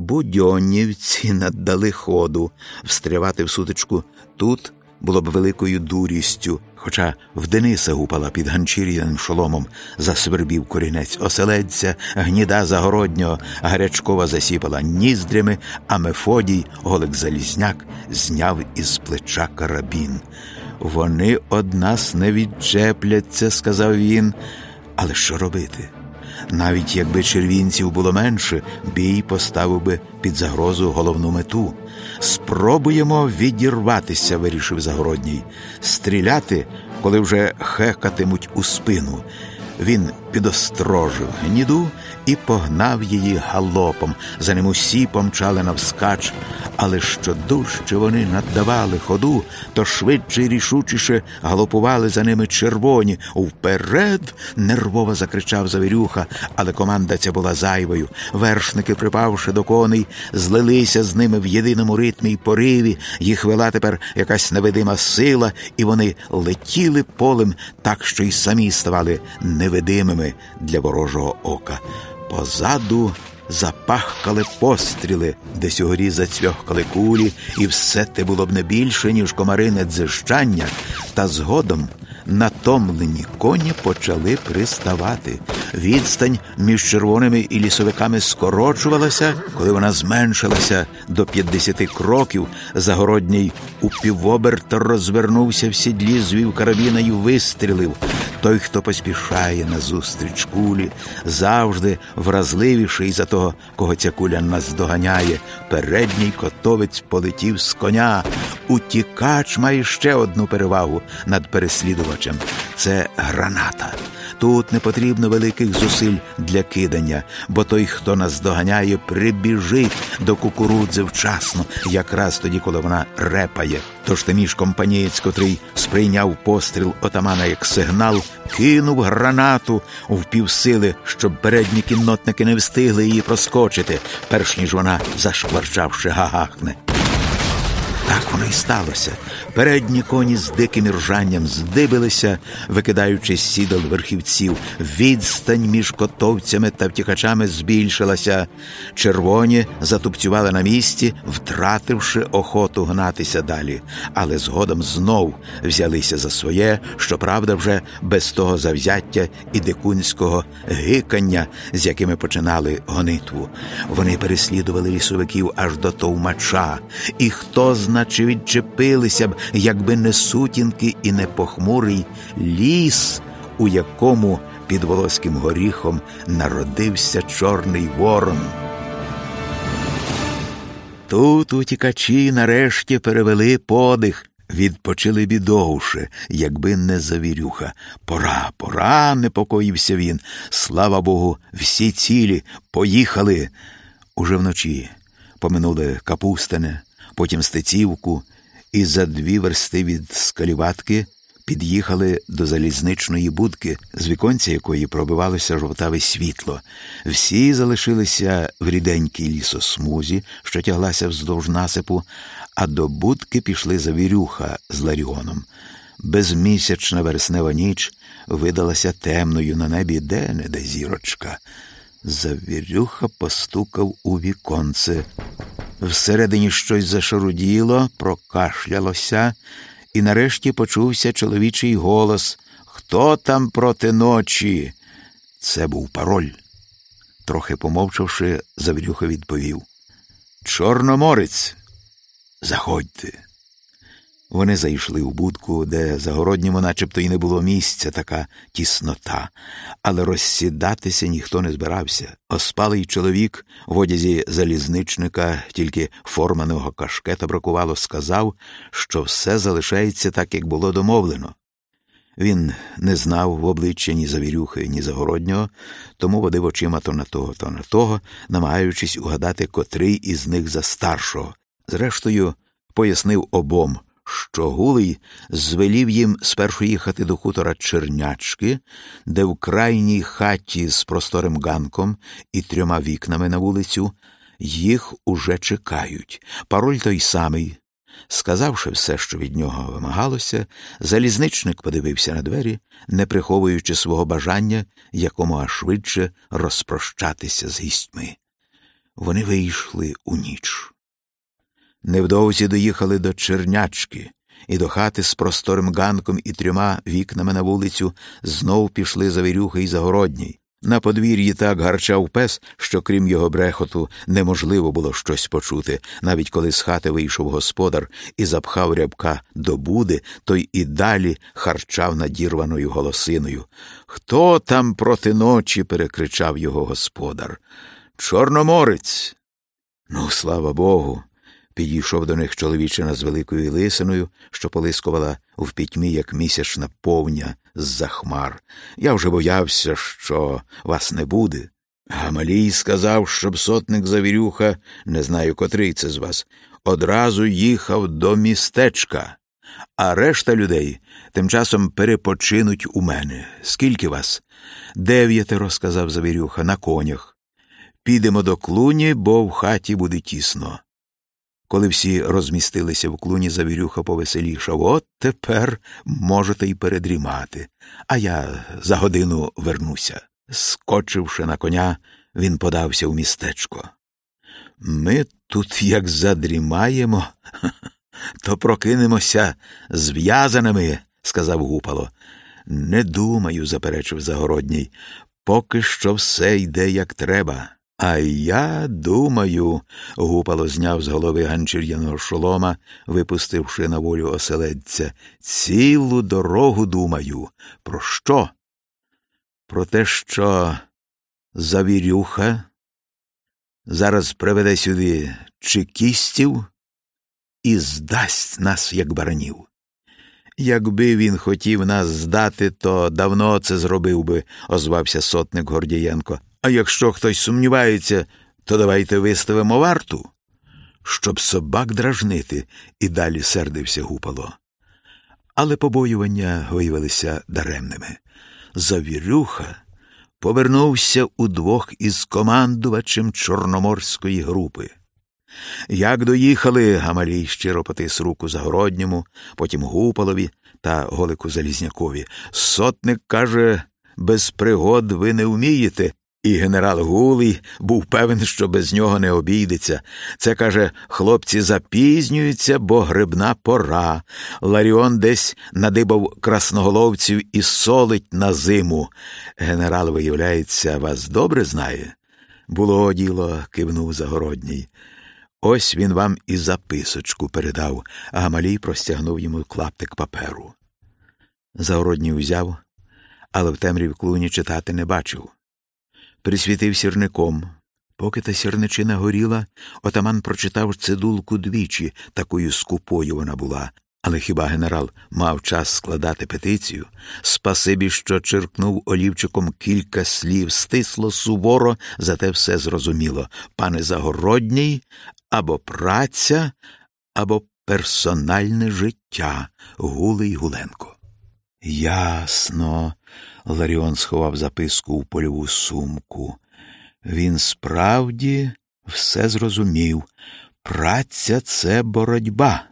будьоннівці наддали ходу. Встрявати в сутичку тут було б великою дурістю, хоча в Дениса гупала під ганчір'яним шоломом, засвербів корінець оселедця, Гніда Загороднього, Гарячкова засіпала ніздрями, а Мефодій, Голик-Залізняк, зняв із плеча карабін. «Вони од нас не відчепляться», – сказав він. Але що робити? Навіть якби червінців було менше, бій поставив би під загрозу головну мету. «Спробуємо відірватися», – вирішив Загородній. «Стріляти, коли вже хекатимуть у спину». Він підострожив Гніду і погнав її галопом. За ним усі помчали навскач. Але що дужче вони наддавали ходу, то швидше і рішучіше галопували за ними червоні. «Вперед!» – нервово закричав Завірюха, але команда ця була зайвою. Вершники, припавши до коней, злилися з ними в єдиному ритмі й пориві. Їх вела тепер якась невидима сила, і вони летіли полем так, що й самі ставали невидимими для ворожого ока. Позаду запахкали постріли, десь угорі зацьвьохкали кулі, і все те було б не більше, ніж комарине дзижчання, та згодом натомлені коні почали приставати. Відстань між червоними і лісовиками скорочувалася. Коли вона зменшилася до 50 кроків, Загородній упівоберта розвернувся в сідлі, звів карабіна й вистрілив. Той, хто поспішає назустріч кулі, завжди вразливіший за того, кого ця куля наздоганяє. Передній котовець полетів з коня. Утікач має ще одну перевагу над переслідувачем – це граната. Тут не потрібно великих зусиль для кидання, бо той, хто наздоганяє, прибіжить до кукурудзи вчасно, якраз тоді, коли вона репає. Тож Тиміш компанієць, котрий сприйняв постріл отамана як сигнал, кинув гранату впівсили, щоб передні кіннотники не встигли її проскочити, перш ніж вона, зашкварчавши, гагахне. Так воно й сталося. Передні коні з диким іржанням здибилися, викидаючи з сідел верхівців. Відстань між котовцями та втікачами збільшилася. Червоні затупцювали на місці, втративши охоту гнатися далі. Але згодом знов взялися за своє, щоправда вже без того завзяття і дикунського гикання, з якими починали гонитву. Вони переслідували лісовиків аж до Товмача. І хто знає, чи відчепилися б, якби не сутінки і не похмурий ліс, у якому під Волоським горіхом народився Чорний Ворон. Тут утікачі нарешті перевели подих, відпочили б і довше, якби не Завірюха. Пора, непокоївся він. Слава Богу, всі цілі, поїхали. Уже вночі поминули Капустине, потім Стецівку, і за 2 версти від Скаліватки під'їхали до залізничної будки, з віконця якої пробивалося жовтаве світло. Всі залишилися в ріденькій лісосмузі, що тяглася вздовж насипу, а до будки пішли Завірюха з Ларіоном. Безмісячна вереснева ніч видалася темною, на небі де-не-де зірочка. Завірюха постукав у віконце. Всередині щось зашаруділо, прокашлялося, і нарешті почувся чоловічий голос: «Хто там проти ночі?» Це був пароль. Трохи помовчавши, Завірюха відповів: «Чорноморець, заходьте». Вони зайшли у будку, де Загородньому начебто й не було місця, така тіснота. Але розсідатися ніхто не збирався. Оспалий чоловік в одязі залізничника, тільки форманого кашкета бракувало, сказав, що все залишається так, як було домовлено. Він не знав в обличчя ні Завірюхи, ні Загороднього, тому водив очима то на того, намагаючись угадати, котрий із них за старшого. Зрештою, пояснив обом, що Гулий звелів їм спершу їхати до хутора Чернячки, де в крайній хаті з просторим ганком і 3 вікнами на вулицю їх уже чекають. Пароль той самий. Сказавши все, що від нього вимагалося, залізничник подивився на двері, не приховуючи свого бажання якомога швидше розпрощатися з гістьми. Вони вийшли у ніч. Невдовзі доїхали до Чернячки, і до хати з просторим ганком і 3 вікнами на вулицю знов пішли Завірюха і Загородній. На подвір'ї так гарчав пес, що крім його брехоту неможливо було щось почути. Навіть коли з хати вийшов господар і запхав Рябка до буди, той і далі харчав надірваною голосиною. «Хто там проти ночі?» – перекричав його господар. «Чорноморець!» «Ну, слава Богу!» Підійшов до них чоловічина з великою лисиною, що полискувала в пітьмі, як місячна повня з-за хмар. «Я вже боявся, що вас не буде. Гамалій сказав, щоб сотник Завірюха, не знаю, котрий це з вас, одразу їхав до містечка, а решта людей тим часом перепочинуть у мене. Скільки вас?» «9», – сказав Завірюха, – «на конях. Підемо до клуні, бо в хаті буде тісно». Коли всі розмістилися в клуні, Завірюха повеселішав. «От тепер можете й передрімати, а я за годину вернуся». Скочивши на коня, він подався в містечко. «Ми тут як задрімаємо, то прокинемося зв'язаними», – сказав Гупало. «Не думаю», – заперечив Загородній, – «поки що все йде як треба». «А я думаю», – Гупало зняв з голови ганчір'яного шолома, випустивши на волю оселедця, – «цілу дорогу думаю». «Про що?» «Про те, що Завірюха зараз приведе сюди чекістів і здасть нас, як баранів. Якби він хотів нас здати, то давно це зробив би», – озвався сотник Гордієнко. «А якщо хтось сумнівається, то давайте виставимо варту, щоб собак дражнити», – і далі сердився Гупало. Але побоювання виявилися даремними. Завірюха повернувся удвох із командувачем Чорноморської групи. Як доїхали, Гамалій щиро потис руку Загородньому, потім Гупалові та Голику Залізнякові. «Сотник каже, без пригод ви не вмієте». І генерал Гулий був певен, що без нього не обійдеться. Це, каже, хлопці запізнюються, бо грибна пора. Ларіон десь надибав красноголовців і солить на зиму. Генерал, виявляється, вас добре знає? «Було діло», – кивнув Загородній. «Ось він вам і записочку передав», – а Гамалій простягнув йому клаптик паперу. Загородній узяв, але в темряві клуні читати не бачив. Присвітив сірником. Поки та сірничина горіла, отаман прочитав цидулку двічі, такою скупою вона була. Але хіба генерал мав час складати петицію? Спасибі, що черкнув олівчиком кілька слів, стисло, суворо, зате все зрозуміло. «Пане Загородній, або праця, або персональне життя», – Гулий Гуленко. «Ясно», – Ларіон сховав записку у польову сумку. Він справді все зрозумів. Праця – це боротьба,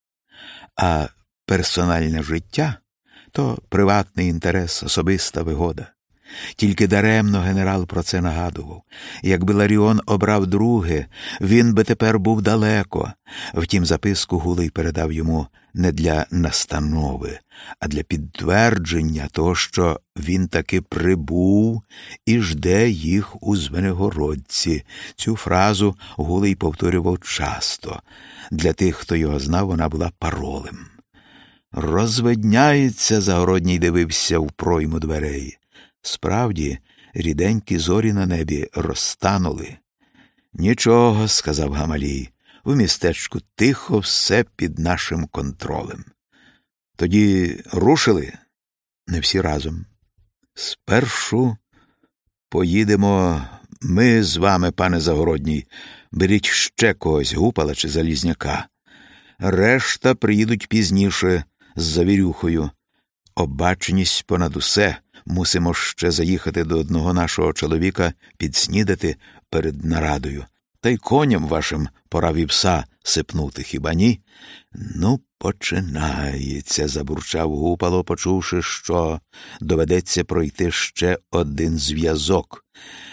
а персональне життя – то приватний інтерес, особиста вигода. Тільки даремно генерал про це нагадував. Якби Ларіон обрав друге, він би тепер був далеко. Втім, записку Гулий передав йому не для настанови, а для підтвердження того, що він таки прибув і жде їх у Звенигородці. Цю фразу Гулий повторював часто. Для тих, хто його знав, вона була паролем. «Розвидняється», – Загородній дивився в пройму дверей. Справді, ріденькі зорі на небі розтанули. «Нічого», – сказав Гамалій, – «в містечку тихо, все під нашим контролем». «Тоді рушили?» «Не всі разом. Спершу поїдемо ми з вами, пане Загородній. Беріть ще когось, Гупала чи Залізняка. Решта приїдуть пізніше з Завірюхою. Обаченість понад усе. Мусимо ще заїхати до одного нашого чоловіка, підснідати перед нарадою. Та й коням вашим пора вівса сипнути, хіба ні?» «Ну, починається», – забурчав Гупало, почувши, що доведеться пройти ще один зв'язок.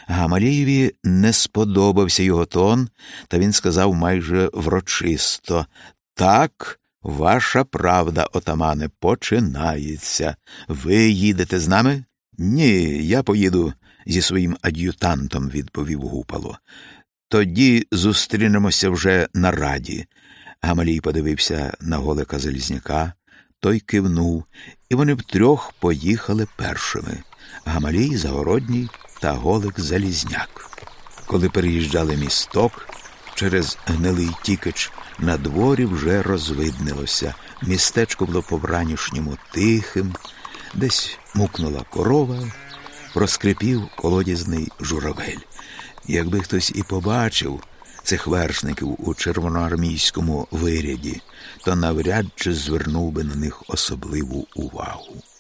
Гамалієві не сподобався його тон, та він сказав майже врочисто: «Так, ваша правда, отамане, починається. Ви їдете з нами?» «Ні, я поїду зі своїм ад'ютантом», – відповів Гупало. «Тоді зустрінемося вже на раді». Гамалій подивився на Голика Залізняка, той кивнув, і вони втрьох поїхали першими – Гамалій, Загородній та Голик Залізняк. Коли переїжджали місток, через гнилий Тікич на дворі вже розвиднилося. Містечко було по-вранішньому тихим, десь мукнула корова, проскрипів колодязний журавель. Якби хтось і побачив цих вершників у червоноармійському виряді, то навряд чи звернув би на них особливу увагу.